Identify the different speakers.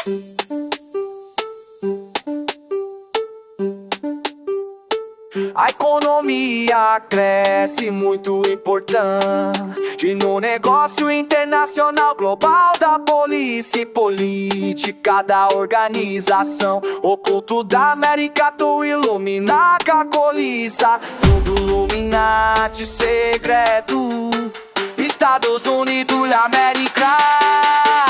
Speaker 1: A economia cresce, muito importante no negócio internacional global da polícia e política da organização. Oculto da América, tu ilumina a colissa. Tudo Illuminati secreto, Estados Unidos da América.